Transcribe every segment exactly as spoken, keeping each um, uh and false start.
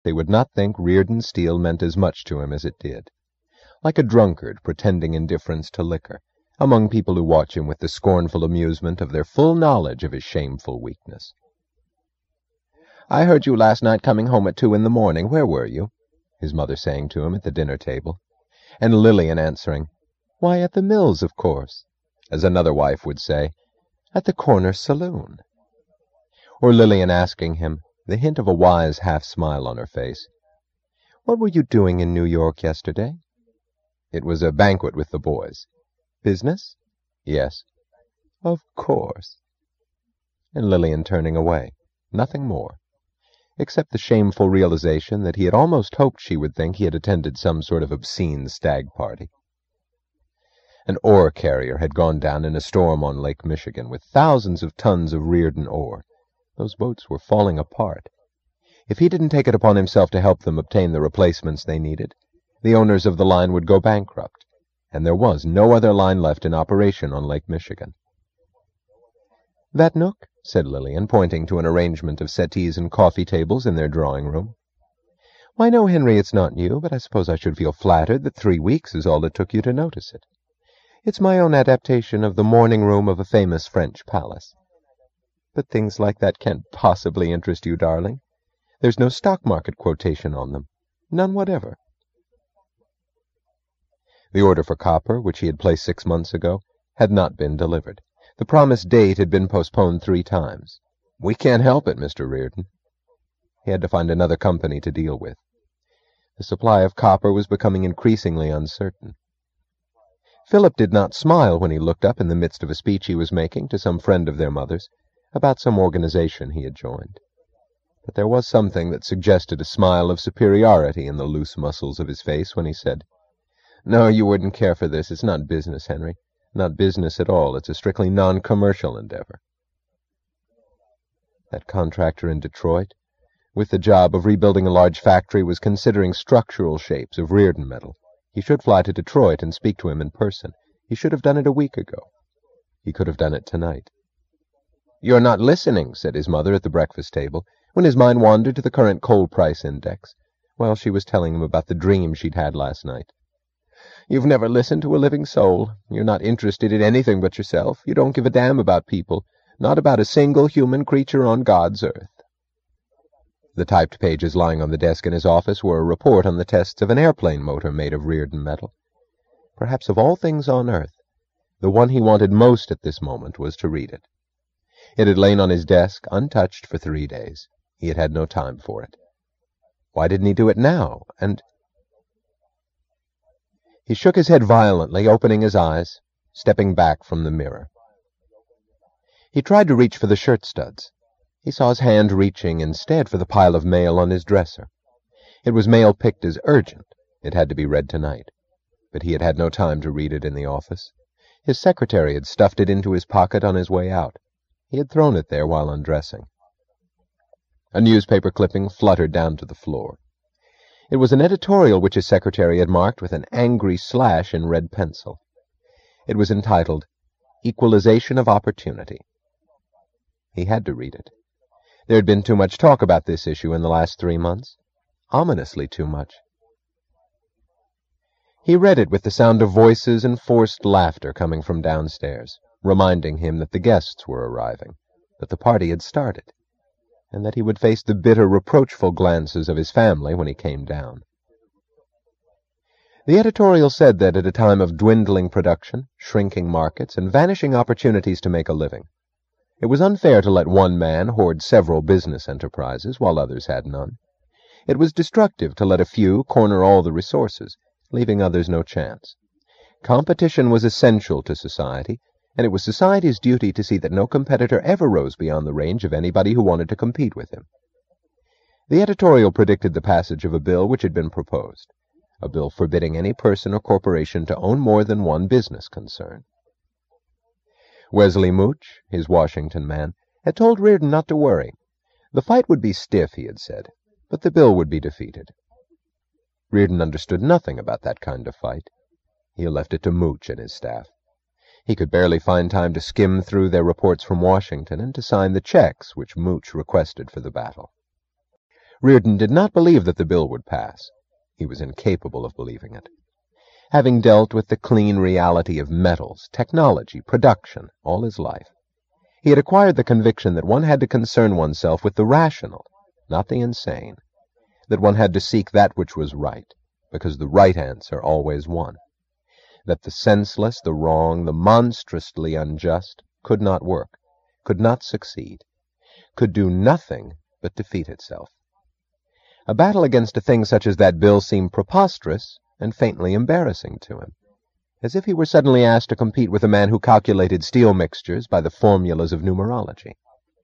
they would not think Reardon Steel meant as much to him as it did. Like a drunkard pretending indifference to liquor, among people who watch him with the scornful amusement of their full knowledge of his shameful weakness. "I heard you last night coming home at two in the morning. Where were you?" his mother saying to him at the dinner table. And Lillian answering, "Why, at the mills, of course," as another wife would say, "at the corner saloon." Or Lillian asking him, the hint of a wise half-smile on her face, "What were you doing in New York yesterday?" "It was a banquet with the boys." "Business?" "Yes." "Of course." And Lillian turning away, nothing more, except the shameful realization that he had almost hoped she would think he had attended some sort of obscene stag party. An ore carrier had gone down in a storm on Lake Michigan with thousands of tons of Reardon ore. Those boats were falling apart. If he didn't take it upon himself to help them obtain the replacements they needed, the owners of the line would go bankrupt, and there was no other line left in operation on Lake Michigan. "That nook?" said Lillian, pointing to an arrangement of settees and coffee tables in their drawing-room. "Why, no, Henry, it's not new, but I suppose I should feel flattered that three weeks is all it took you to notice it. It's my own adaptation of the morning-room of a famous French palace. But things like that can't possibly interest you, darling. There's no stock market quotation on them. None whatever." The order for copper, which he had placed six months ago, had not been delivered. The promised date had been postponed three times. "We can't help it, Mister Reardon." He had to find another company to deal with. The supply of copper was becoming increasingly uncertain. Philip did not smile when he looked up in the midst of a speech he was making to some friend of their mother's about some organization he had joined. But there was something that suggested a smile of superiority in the loose muscles of his face when he said, "No, you wouldn't care for this. It's not business, Henry. Not business at all. It's a strictly non-commercial endeavor." That contractor in Detroit, with the job of rebuilding a large factory, was considering structural shapes of Reardon metal. He should fly to Detroit and speak to him in person. He should have done it a week ago. He could have done it tonight. "You're not listening," said his mother at the breakfast table, when his mind wandered to the current coal price index, while she was telling him about the dream she'd had last night. "You've never listened to a living soul. You're not interested in anything but yourself. You don't give a damn about people, not about a single human creature on God's earth." The typed pages lying on the desk in his office were a report on the tests of an airplane motor made of Reardon metal. Perhaps of all things on earth, the one he wanted most at this moment was to read it. It had lain on his desk, untouched, for three days. He had had no time for it. Why didn't he do it now? And... He shook his head violently, opening his eyes, stepping back from the mirror. He tried to reach for the shirt studs. He saw his hand reaching instead for the pile of mail on his dresser. It was mail picked as urgent. It had to be read tonight. But he had had no time to read it in the office. His secretary had stuffed it into his pocket on his way out. He had thrown it there while undressing. A newspaper clipping fluttered down to the floor. It was an editorial which his secretary had marked with an angry slash in red pencil. It was entitled, "Equalization of Opportunity." He had to read it. There had been too much talk about this issue in the last three months. Ominously too much. He read it with the sound of voices and forced laughter coming from downstairs, reminding him that the guests were arriving, that the party had started, and that he would face the bitter, reproachful glances of his family when he came down. The editorial said that at a time of dwindling production, shrinking markets, and vanishing opportunities to make a living, it was unfair to let one man hoard several business enterprises while others had none. It was destructive to let a few corner all the resources, leaving others no chance. Competition was essential to society, and it was society's duty to see that no competitor ever rose beyond the range of anybody who wanted to compete with him. The editorial predicted the passage of a bill which had been proposed, a bill forbidding any person or corporation to own more than one business concern. Wesley Mooch, his Washington man, had told Reardon not to worry. The fight would be stiff, he had said, but the bill would be defeated. Reardon understood nothing about that kind of fight. He left it to Mooch and his staff. He could barely find time to skim through their reports from Washington and to sign the checks which Mooch requested for the battle. Reardon did not believe that the bill would pass. He was incapable of believing it. Having dealt with the clean reality of metals, technology, production, all his life, he had acquired the conviction that one had to concern oneself with the rational, not the insane, that one had to seek that which was right, because the right answer always won, that the senseless, the wrong, the monstrously unjust could not work, could not succeed, could do nothing but defeat itself. A battle against a thing such as that bill seemed preposterous and faintly embarrassing to him, as if he were suddenly asked to compete with a man who calculated steel mixtures by the formulas of numerology.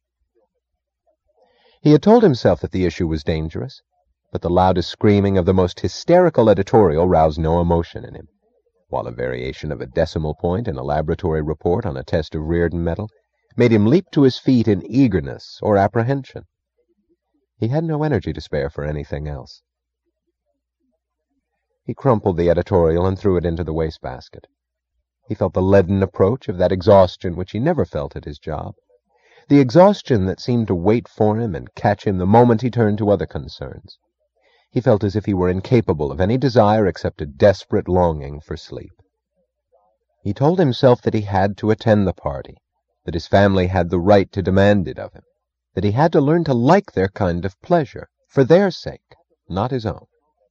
He had told himself that the issue was dangerous, but the loudest screaming of the most hysterical editorial roused no emotion in him, while a variation of a decimal point in a laboratory report on a test of Reardon metal made him leap to his feet in eagerness or apprehension. He had no energy to spare for anything else. He crumpled the editorial and threw it into the wastebasket. He felt the leaden approach of that exhaustion which he never felt at his job, the exhaustion that seemed to wait for him and catch him the moment he turned to other concerns. He felt as if he were incapable of any desire except a desperate longing for sleep. He told himself that he had to attend the party, that his family had the right to demand it of him, that he had to learn to like their kind of pleasure, for their sake, not his own.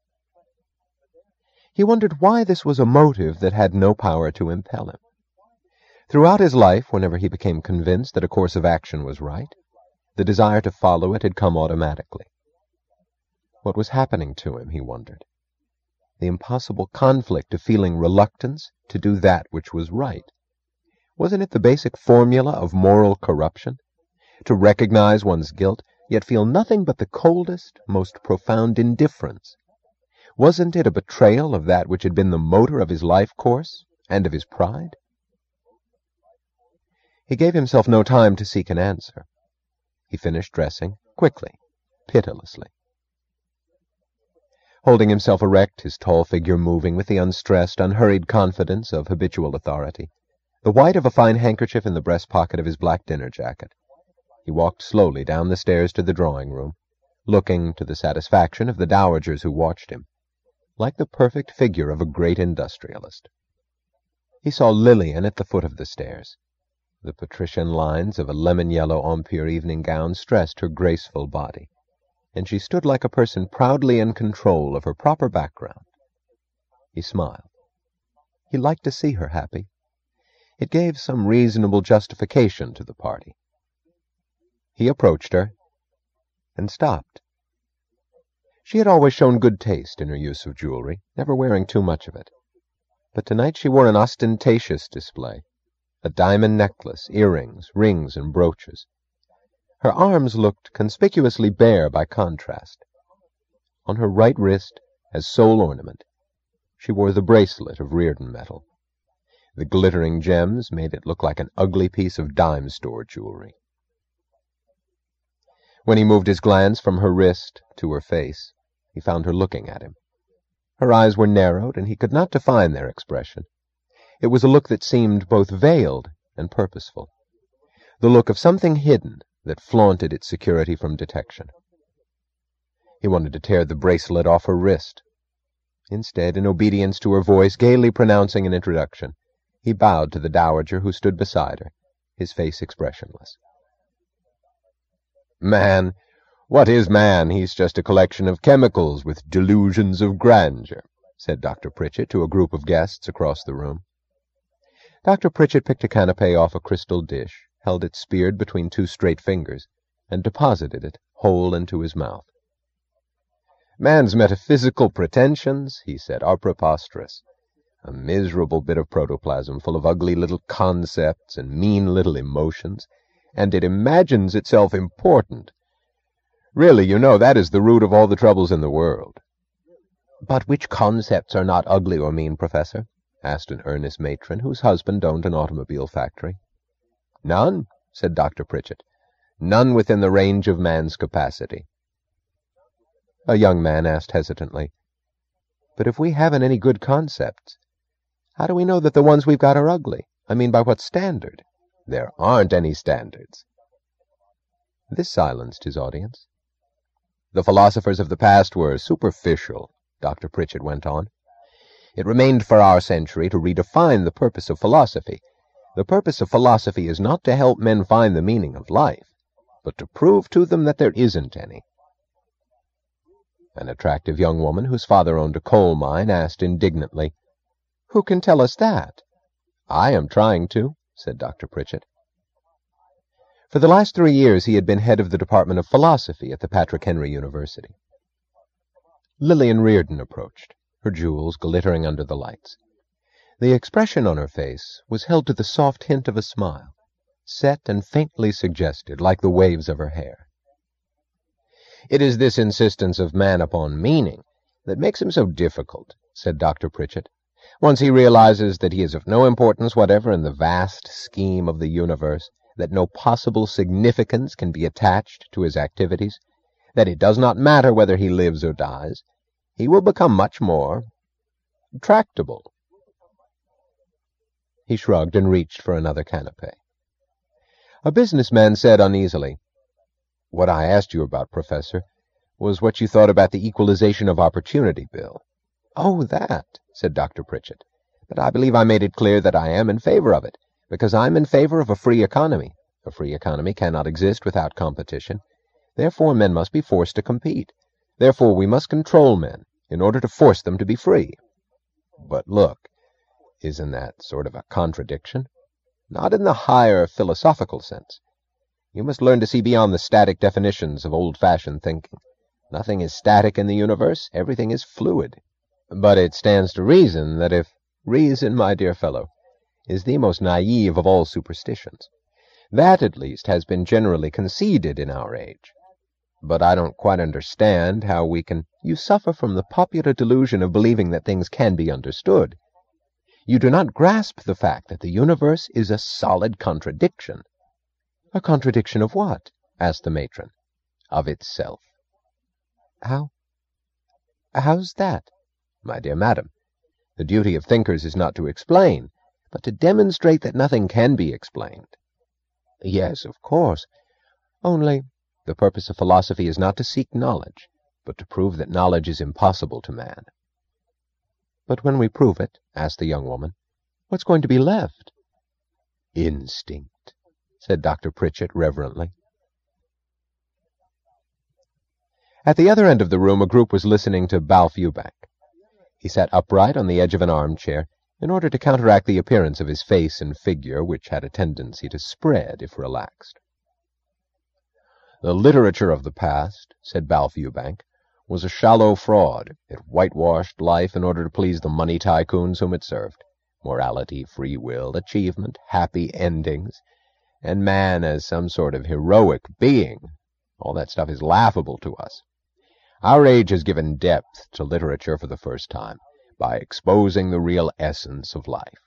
He wondered why this was a motive that had no power to impel him. Throughout his life, whenever he became convinced that a course of action was right, the desire to follow it had come automatically. What was happening to him, he wondered? The impossible conflict of feeling reluctance to do that which was right. Wasn't it the basic formula of moral corruption? To recognize one's guilt, yet feel nothing but the coldest, most profound indifference. Wasn't it a betrayal of that which had been the motor of his life course and of his pride? He gave himself no time to seek an answer. He finished dressing, quickly, pitilessly. Holding himself erect, his tall figure moving with the unstressed, unhurried confidence of habitual authority, the white of a fine handkerchief in the breast pocket of his black dinner jacket, he walked slowly down the stairs to the drawing-room, looking, to the satisfaction of the dowagers who watched him, like the perfect figure of a great industrialist. He saw Lillian at the foot of the stairs. The patrician lines of a lemon-yellow Empire evening gown stressed her graceful body, and she stood like a person proudly in control of her proper background. He smiled. He liked to see her happy. It gave some reasonable justification to the party. He approached her and stopped. She had always shown good taste in her use of jewelry, never wearing too much of it. But tonight she wore an ostentatious display, a diamond necklace, earrings, rings, and brooches. Her arms looked conspicuously bare by contrast. On her right wrist, as sole ornament, she wore the bracelet of Reardon metal. The glittering gems made it look like an ugly piece of dime store jewelry. When he moved his glance from her wrist to her face, he found her looking at him. Her eyes were narrowed, and he could not define their expression. It was a look that seemed both veiled and purposeful, the look of something hidden that flaunted its security from detection. He wanted to tear the bracelet off her wrist. Instead, in obedience to her voice gaily pronouncing an introduction, he bowed to the dowager who stood beside her, his face expressionless. "Man, what is man? He's just a collection of chemicals with delusions of grandeur," said Doctor Pritchett to a group of guests across the room. Doctor Pritchett picked a canapé off a crystal dish, held it speared between two straight fingers, and deposited it whole into his mouth. "Man's metaphysical pretensions," he said, "are preposterous. A miserable bit of protoplasm full of ugly little concepts and mean little emotions, and it imagines itself important. Really, you know, that is the root of all the troubles in the world." "But which concepts are not ugly or mean, Professor?" asked an earnest matron whose husband owned an automobile factory. "None," said Doctor Pritchett. "None within the range of man's capacity." A young man asked hesitantly, "But if we haven't any good concepts, how do we know that the ones we've got are ugly? I mean, by what standard?" "There aren't any standards." This silenced his audience. The philosophers of the past were superficial, Doctor Pritchett went on. It remained for our century to redefine the purpose of philosophy. The purpose of philosophy is not to help men find the meaning of life, but to prove to them that there isn't any. An attractive young woman whose father owned a coal mine asked indignantly, "Who can tell us that?" "I am trying to," said Doctor Pritchett. For the last three years he had been head of the Department of Philosophy at the Patrick Henry University. Lillian Reardon approached, her jewels glittering under the lights. The expression on her face was held to the soft hint of a smile, set and faintly suggested like the waves of her hair. "It is this insistence of man upon meaning that makes him so difficult," said Doctor Pritchett. "Once he realizes that he is of no importance whatever in the vast scheme of the universe, that no possible significance can be attached to his activities, that it does not matter whether he lives or dies, he will become much more tractable." He shrugged and reached for another canapé. A businessman said uneasily, "What I asked you about, Professor, was what you thought about the Equalization of Opportunity Bill." "Oh, that," said Doctor Pritchett. "But I believe I made it clear that I am in favor of it, because I'm in favor of a free economy. A free economy cannot exist without competition. Therefore, men must be forced to compete. Therefore, we must control men in order to force them to be free." "But look, isn't that sort of a contradiction?" "Not in the higher philosophical sense. You must learn to see beyond the static definitions of old-fashioned thinking. Nothing is static in the universe. Everything is fluid. But it stands to reason that if reason, my dear fellow, is the most naive of all superstitions, that, at least, has been generally conceded in our age. But I don't quite understand how we can... You suffer from the popular delusion of believing that things can be understood. You do not grasp the fact that the universe is a solid contradiction." "A contradiction of what?" asked the matron. "Of itself." "How? How's that?" "My dear madam, the duty of thinkers is not to explain, but to demonstrate that nothing can be explained." "Yes, of course. Only the purpose of philosophy is not to seek knowledge, but to prove that knowledge is impossible to man." "But when we prove it," asked the young woman, "what's going to be left?" "Instinct," said Doctor Pritchett reverently. At the other end of the room a group was listening to Balfe Eubank. He sat upright on the edge of an armchair in order to counteract the appearance of his face and figure, which had a tendency to spread if relaxed. "The literature of the past," said Balfe Eubank, "was a shallow fraud. It whitewashed life in order to please the money tycoons whom it served. Morality, free will, achievement, happy endings, and man as some sort of heroic being. All that stuff is laughable to us. Our age has given depth to literature for the first time, by exposing the real essence of life."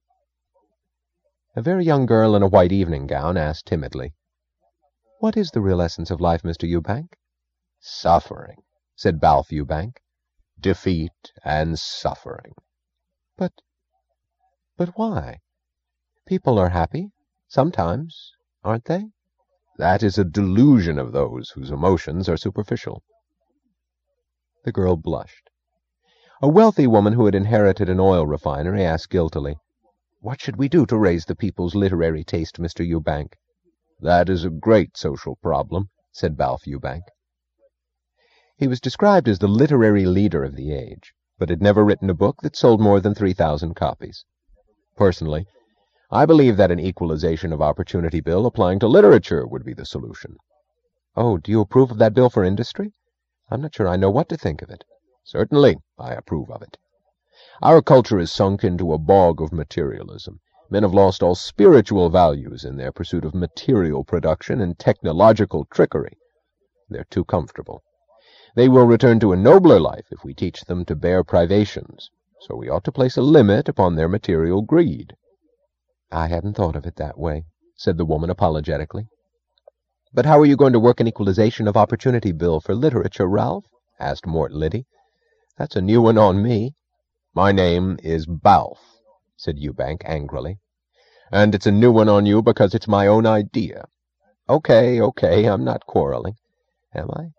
A very young girl in a white evening gown asked timidly, "What is the real essence of life, Mister Eubank?" "Suffering," said Balfe Eubank. "Defeat and suffering." But, but why? People are happy, sometimes, aren't they?" "That is a delusion of those whose emotions are superficial." The girl blushed. A wealthy woman who had inherited an oil refinery asked guiltily, "What should we do to raise the people's literary taste, Mister Eubank?" "That is a great social problem," said Balfe Eubank. He was described as the literary leader of the age, but had never written a book that sold more than three thousand copies. Personally, I believe that an equalization of opportunity bill applying to literature would be the solution. "Oh, do you approve of that bill for industry? I'm not sure I know what to think of it." "Certainly, I approve of it. Our culture is sunk into a bog of materialism. Men have lost all spiritual values in their pursuit of material production and technological trickery. They're too comfortable. They will return to a nobler life if we teach them to bear privations, so we ought to place a limit upon their material greed." "I hadn't thought of it that way," said the woman apologetically. "But how are you going to work an equalization of opportunity bill for literature, Ralph?" asked Mort Liddy. "That's a new one on me." "My name is Balfe," said Eubank angrily. "And it's a new one on you because it's my own idea." "Okay, okay, I'm not quarreling. Am I?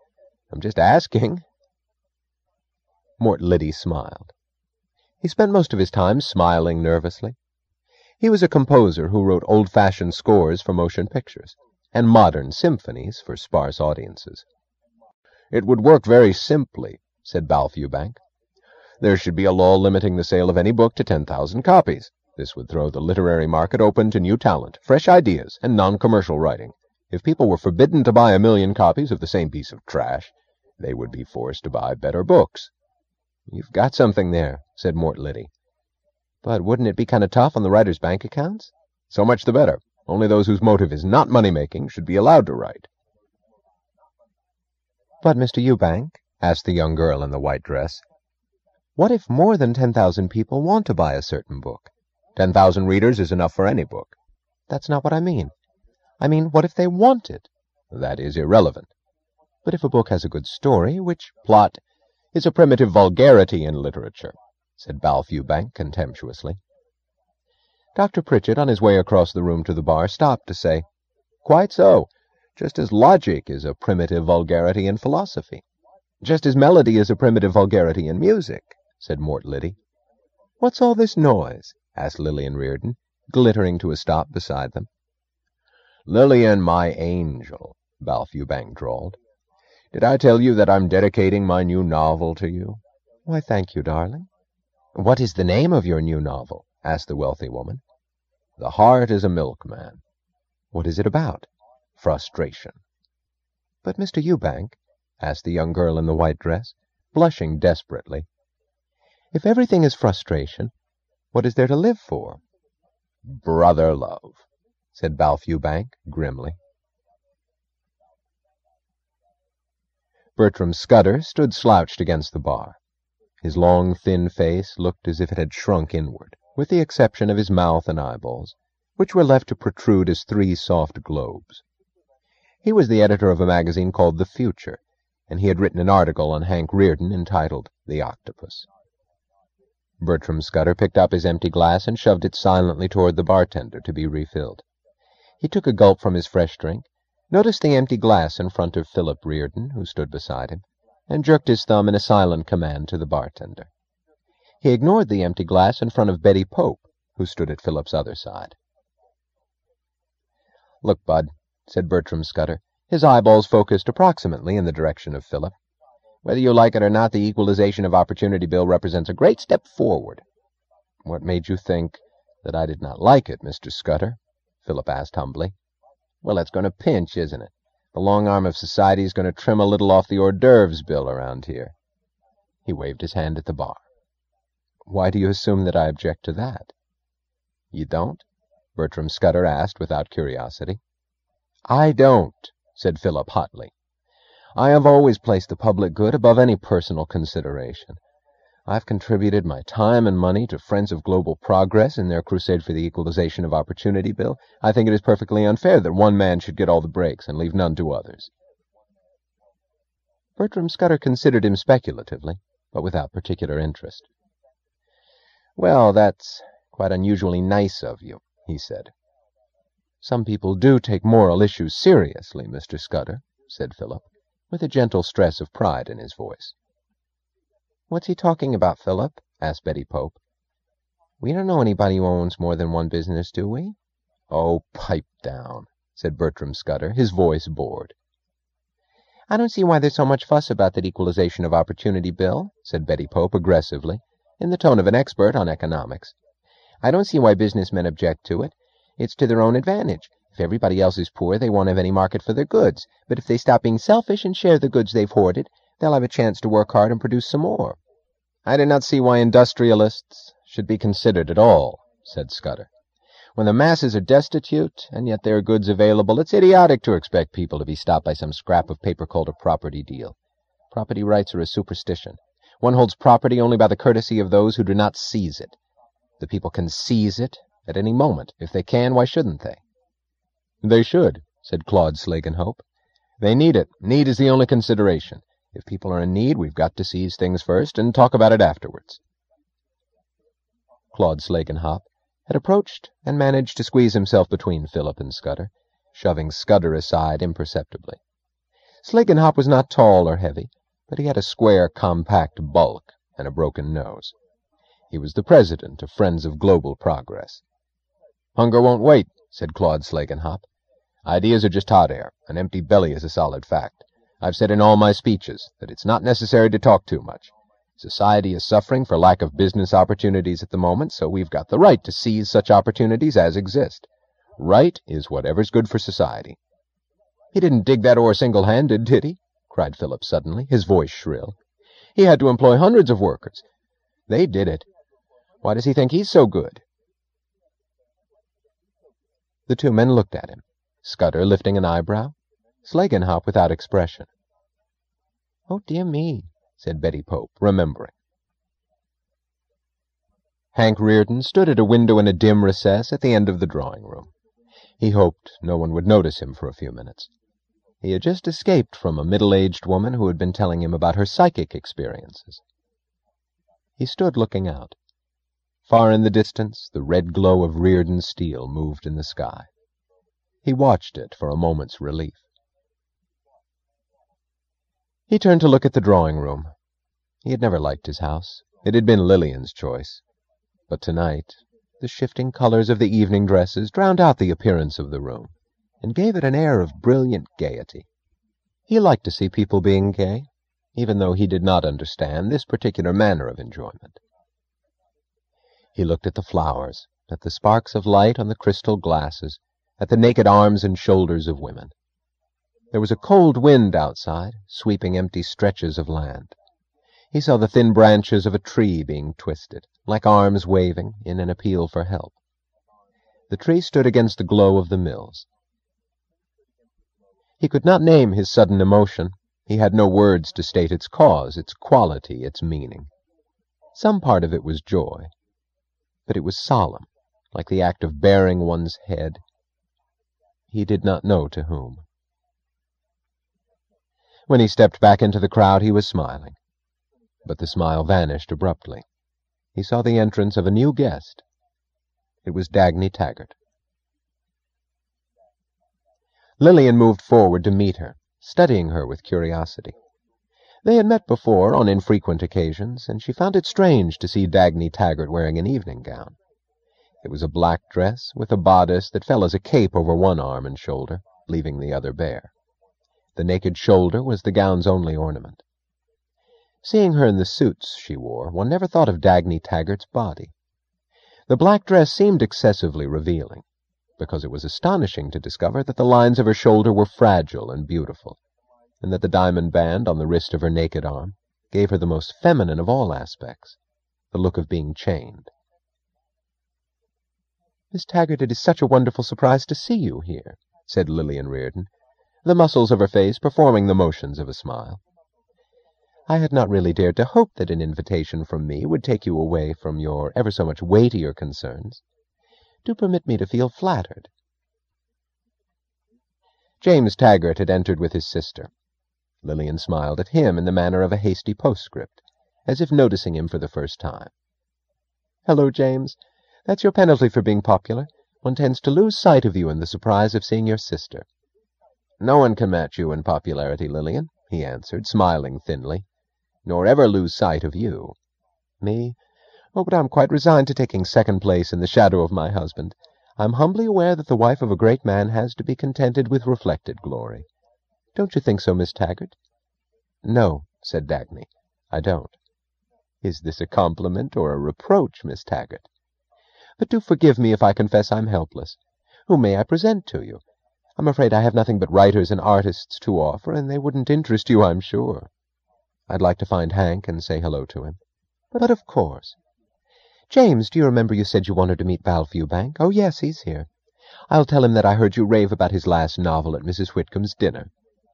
I'm just asking." Mort Liddy smiled. He spent most of his time smiling nervously. He was a composer who wrote old-fashioned scores for motion pictures and modern symphonies for sparse audiences. "It would work very simply," said Balfe Eubank. "There should be a law limiting the sale of any book to ten thousand copies. This would throw the literary market open to new talent, fresh ideas, and non-commercial writing. If people were forbidden to buy a million copies of the same piece of trash, they would be forced to buy better books." "You've got something there," said Mort Liddy. "But wouldn't it be kind of tough on the writers' bank accounts?" "So much the better. Only those whose motive is not money-making should be allowed to write." "But, Mister Eubank," asked the young girl in the white dress, "what if more than ten thousand people want to buy a certain book?" Ten thousand readers is enough for any book." "That's not what I mean. I mean, what if they want it?" "That is irrelevant." "But if a book has a good story, which—" "Plot is a primitive vulgarity in literature," said Balfe Eubank contemptuously. Doctor Pritchett, on his way across the room to the bar, stopped to say, "Quite so. Just as logic is a primitive vulgarity in philosophy." "Just as melody is a primitive vulgarity in music," said Mort Liddy. "What's all this noise?" asked Lillian Riordan, glittering to a stop beside them. "Lillian, my angel," Balfe Eubank drawled. "Did I tell you that I'm dedicating my new novel to you?" "Why, thank you, darling." "What is the name of your new novel?" asked the wealthy woman. "The Heart is a Milkman." "What is it about?" "Frustration." "But, Mister Eubank," asked the young girl in the white dress, blushing desperately, "if everything is frustration, what is there to live for?" "Brother love," said Balfe Eubank grimly. Bertram Scudder stood slouched against the bar. His long, thin face looked as if it had shrunk inward, with the exception of his mouth and eyeballs, which were left to protrude as three soft globes. He was the editor of a magazine called The Future, and he had written an article on Hank Rearden entitled The Octopus. Bertram Scudder picked up his empty glass and shoved it silently toward the bartender to be refilled. He took a gulp from his fresh drink, noticed the empty glass in front of Philip Rearden, who stood beside him, and jerked his thumb in a silent command to the bartender. He ignored the empty glass in front of Betty Pope, who stood at Philip's other side. "Look, Bud," said Bertram Scudder, his eyeballs focused approximately in the direction of Philip. "Whether you like it or not, the Equalization of Opportunity Bill represents a great step forward." "What made you think that I did not like it, Mister Scudder?" Philip asked humbly. "Well, it's going to pinch, isn't it? The long arm of society is going to trim a little off the hors d'oeuvres bill around here." He waved his hand at the bar. "Why do you assume that I object to that?" "You don't?" Bertram Scudder asked without curiosity. "I don't," said Philip hotly. "I have always placed the public good above any personal consideration. I've contributed my time and money to Friends of Global Progress in their crusade for the Equalization of Opportunity Bill. I think it is perfectly unfair that one man should get all the breaks and leave none to others." Bertram Scudder considered him speculatively, but without particular interest. "Well, that's quite unusually nice of you," he said. "Some people do take moral issues seriously, Mister Scudder," said Philip, with a gentle stress of pride in his voice. "What's he talking about, Philip?" asked Betty Pope. "We don't know anybody who owns more than one business, do we?" "Oh, pipe down," said Bertram Scudder, his voice bored. "I don't see why there's so much fuss about that Equalization of Opportunity Bill," said Betty Pope aggressively, in the tone of an expert on economics. "I don't see why businessmen object to it. It's to their own advantage. If everybody else is poor, they won't have any market for their goods. But if they stop being selfish and share the goods they've hoarded, they'll have a chance to work hard and produce some more." "I do not see why industrialists should be considered at all," said Scudder. "When the masses are destitute, and yet there are goods available, it's idiotic to expect people to be stopped by some scrap of paper called a property deal. Property rights are a superstition. One holds property only by the courtesy of those who do not seize it. The people can seize it at any moment. If they can, why shouldn't they?" "They should," said Claude Slagenhope. "They need it. Need is the only consideration. If people are in need, we've got to seize things first and talk about it afterwards." Claude Slagenhope had approached and managed to squeeze himself between Philip and Scudder, shoving Scudder aside imperceptibly. Slagenhop was not tall or heavy, but he had a square, compact bulk and a broken nose. He was the president of Friends of Global Progress. "Hunger won't wait," said Claude Slagenhop. "Ideas are just hot air. An empty belly is a solid fact. I've said in all my speeches that it's not necessary to talk too much. Society is suffering for lack of business opportunities at the moment, so we've got the right to seize such opportunities as exist. Right is whatever's good for society." "He didn't dig that ore single-handed, did he?" cried Philip suddenly, his voice shrill. "He had to employ hundreds of workers. They did it. Why does he think he's so good?" The two men looked at him, Scudder lifting an eyebrow, Slagenhop without expression. "Oh, dear me," said Betty Pope, remembering. Hank Reardon stood at a window in a dim recess at the end of the drawing-room. He hoped no one would notice him for a few minutes. He had just escaped from a middle-aged woman who had been telling him about her psychic experiences. He stood looking out. Far in the distance, the red glow of Reardon steel moved in the sky. He watched it for a moment's relief. He turned to look at the drawing-room. He had never liked his house. It had been Lillian's choice. But tonight, the shifting colors of the evening dresses drowned out the appearance of the room and gave it an air of brilliant gaiety. He liked to see people being gay, even though he did not understand this particular manner of enjoyment. He looked at the flowers, at the sparks of light on the crystal glasses, at the naked arms and shoulders of women. There was a cold wind outside, sweeping empty stretches of land. He saw the thin branches of a tree being twisted, like arms waving in an appeal for help. The tree stood against the glow of the mills. He could not name his sudden emotion. He had no words to state its cause, its quality, its meaning. Some part of it was joy, but it was solemn, like the act of baring one's head. He did not know to whom. When he stepped back into the crowd, he was smiling. But the smile vanished abruptly. He saw the entrance of a new guest. It was Dagny Taggart. Lillian moved forward to meet her, studying her with curiosity. They had met before on infrequent occasions, and she found it strange to see Dagny Taggart wearing an evening gown. It was a black dress with a bodice that fell as a cape over one arm and shoulder, leaving the other bare. The naked shoulder was the gown's only ornament. Seeing her in the suits she wore, one never thought of Dagny Taggart's body. The black dress seemed excessively revealing, because it was astonishing to discover that the lines of her shoulder were fragile and beautiful, and that the diamond band on the wrist of her naked arm gave her the most feminine of all aspects, the look of being chained. "Miss Taggart, it is such a wonderful surprise to see you here," said Lillian Reardon, the muscles of her face performing the motions of a smile. "I had not really dared to hope that an invitation from me would take you away from your ever so much weightier concerns. Do permit me to feel flattered." James Taggart had entered with his sister. Lillian smiled at him in the manner of a hasty postscript, as if noticing him for the first time. "Hello, James. That's your penalty for being popular. One tends to lose sight of you in the surprise of seeing your sister." "No one can match you in popularity, Lillian," he answered, smiling thinly, "nor ever lose sight of you." "Me? Oh, but I'm quite resigned to taking second place in the shadow of my husband. I'm humbly aware that the wife of a great man has to be contented with reflected glory. Don't you think so, Miss Taggart?" "No," said Dagny, "I don't." "Is this a compliment or a reproach, Miss Taggart? But do forgive me if I confess I'm helpless. Who may I present to you? I'm afraid I have nothing but writers and artists to offer, and they wouldn't interest you, I'm sure." "I'd like to find Hank and say hello to him." "But of course. James, do you remember you said you wanted to meet Val Fewbank? Oh, yes, he's here. I'll tell him that I heard you rave about his last novel at Missus Whitcomb's dinner."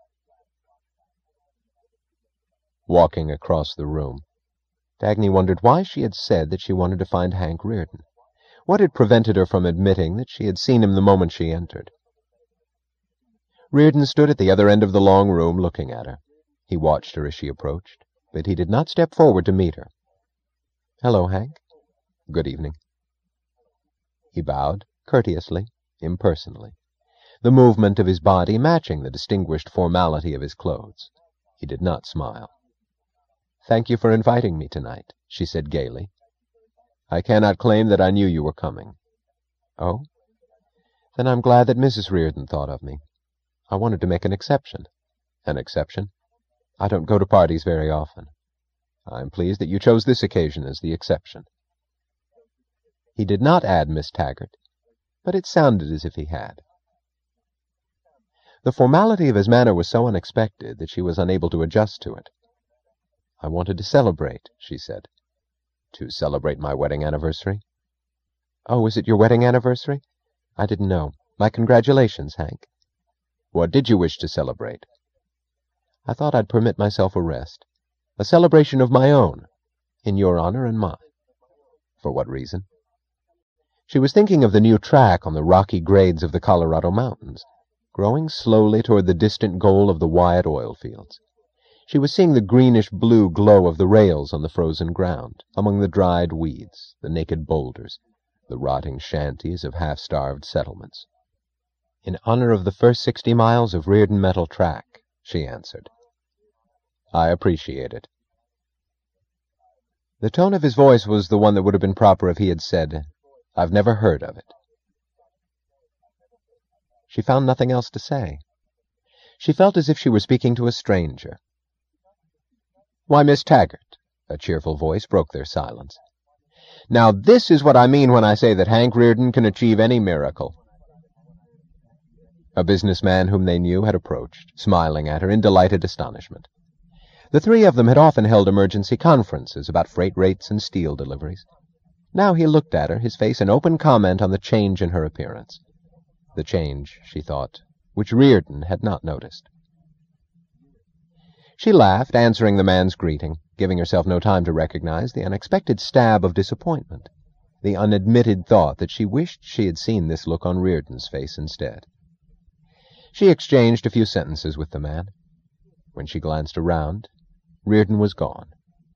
Walking across the room, Dagny wondered why she had said that she wanted to find Hank Reardon. What had prevented her from admitting that she had seen him the moment she entered? Reardon stood at the other end of the long room looking at her. He watched her as she approached, but he did not step forward to meet her. "Hello, Hank." "Good evening." He bowed, courteously, impersonally. the movement of his body matching the distinguished formality of his clothes. He did not smile. "Thank you for inviting me tonight," she said gaily. "I cannot claim that I knew you were coming." "Oh? Then I'm glad that Missus Reardon thought of me. I wanted to make an exception." "An exception?" "I don't go to parties very often." "I'm pleased that you chose this occasion as the exception." He did not add Miss Taggart, but it sounded as if he had. The formality of his manner was so unexpected that she was unable to adjust to it. "I wanted to celebrate," she said. "To celebrate my wedding anniversary?" "Oh, is it your wedding anniversary? I didn't know. My congratulations, Hank." "What did you wish to celebrate?" "I thought I'd permit myself a rest. A celebration of my own, in your honor and mine." "For what reason?" She was thinking of the new track on the rocky grades of the Colorado mountains, growing slowly toward the distant goal of the Wyatt oil fields. She was seeing the greenish-blue glow of the rails on the frozen ground, among the dried weeds, the naked boulders, the rotting shanties of half-starved settlements. "In honor of the first sixty miles of Reardon Metal track," she answered. "I appreciate it." The tone of his voice was the one that would have been proper if he had said, "I've never heard of it." She found nothing else to say. She felt as if she were speaking to a stranger. "Why, Miss Taggart," a cheerful voice broke their silence. "Now this is what I mean when I say that Hank Reardon can achieve any miracle." A businessman whom they knew had approached, smiling at her in delighted astonishment. The three of them had often held emergency conferences about freight rates and steel deliveries. Now he looked at her, his face an open comment on the change in her appearance. The change, she thought, which Reardon had not noticed. She laughed, answering the man's greeting, giving herself no time to recognize the unexpected stab of disappointment, the unadmitted thought that she wished she had seen this look on Reardon's face instead. She exchanged a few sentences with the man. When she glanced around, Reardon was gone.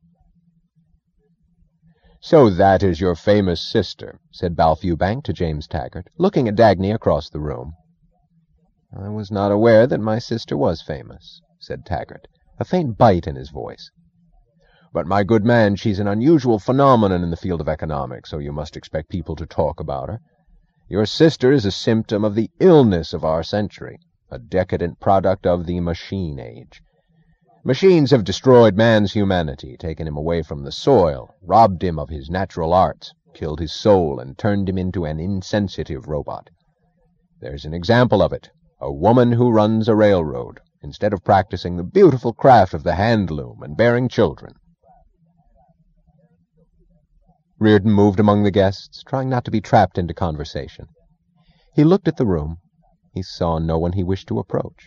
"So that is your famous sister," said Balfe Eubank to James Taggart, looking at Dagny across the room. "I was not aware that my sister was famous," said Taggart, a faint bite in his voice. "But, my good man, she's an unusual phenomenon in the field of economics, so you must expect people to talk about her. Your sister is a symptom of the illness of our century, a decadent product of the machine age. Machines have destroyed man's humanity, taken him away from the soil, robbed him of his natural arts, killed his soul, and turned him into an insensitive robot. There's an example of it, a woman who runs a railroad, instead of practicing the beautiful craft of the hand-loom and bearing children." Reardon moved among the guests, trying not to be trapped into conversation. He looked at the room. He saw no one he wished to approach.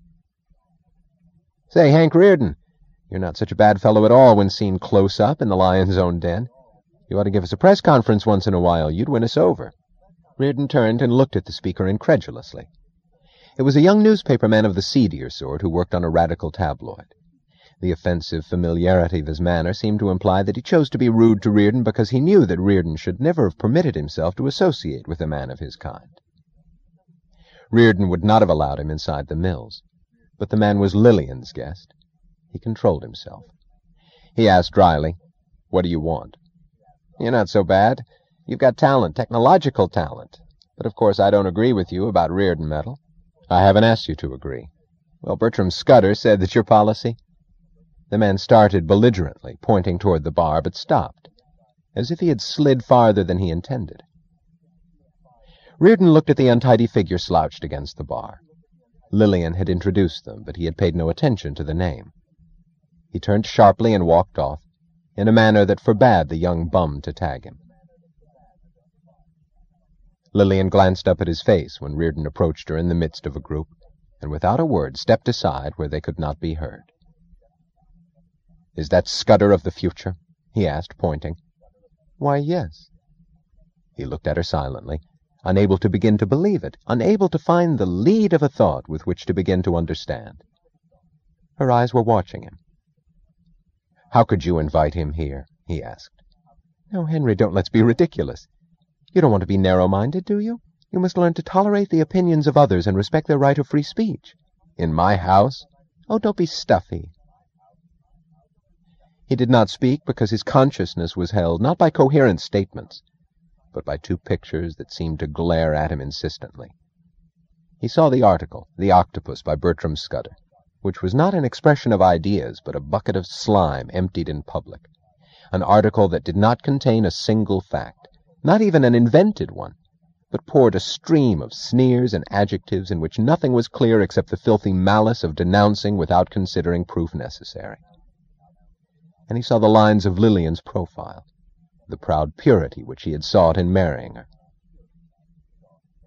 "Say, Hank Reardon, you're not such a bad fellow at all when seen close up in the lion's own den. You ought to give us a press conference once in a while. You'd win us over." Reardon turned and looked at the speaker incredulously. It was a young newspaperman of the seedier sort who worked on a radical tabloid. The offensive familiarity of his manner seemed to imply that he chose to be rude to Reardon because he knew that Reardon should never have permitted himself to associate with a man of his kind. Reardon would not have allowed him inside the mills, but the man was Lillian's guest. He controlled himself. He asked dryly, "What do you want?" "You're not so bad. You've got talent, technological talent. But of course I don't agree with you about Reardon Metal." "I haven't asked you to agree." "Well, Bertram Scudder said that your policy—" The man started belligerently, pointing toward the bar, but stopped, as if he had slid farther than he intended. Reardon looked at the untidy figure slouched against the bar. Lillian had introduced them, but he had paid no attention to the name. He turned sharply and walked off, in a manner that forbade the young bum to tag him. Lillian glanced up at his face when Reardon approached her in the midst of a group, and without a word stepped aside where they could not be heard. "Is that Scudder of the future?" he asked, pointing. "Why, yes." He looked at her silently, unable to begin to believe it, unable to find the lead of a thought with which to begin to understand. Her eyes were watching him. "How could you invite him here?" he asked. "No, Henry, don't let's be ridiculous. You don't want to be narrow-minded, do you? You must learn to tolerate the opinions of others and respect their right of free speech. In my house? Oh, don't be stuffy. He did not speak because his consciousness was held not by coherent statements, but by two pictures that seemed to glare at him insistently. He saw the article, The Octopus, by Bertram Scudder, which was not an expression of ideas, but a bucket of slime emptied in public. An article that did not contain a single fact, not even an invented one, but poured a stream of sneers and adjectives in which nothing was clear except the filthy malice of denouncing without considering proof necessary. And he saw the lines of Lillian's profile, the proud purity which he had sought in marrying her,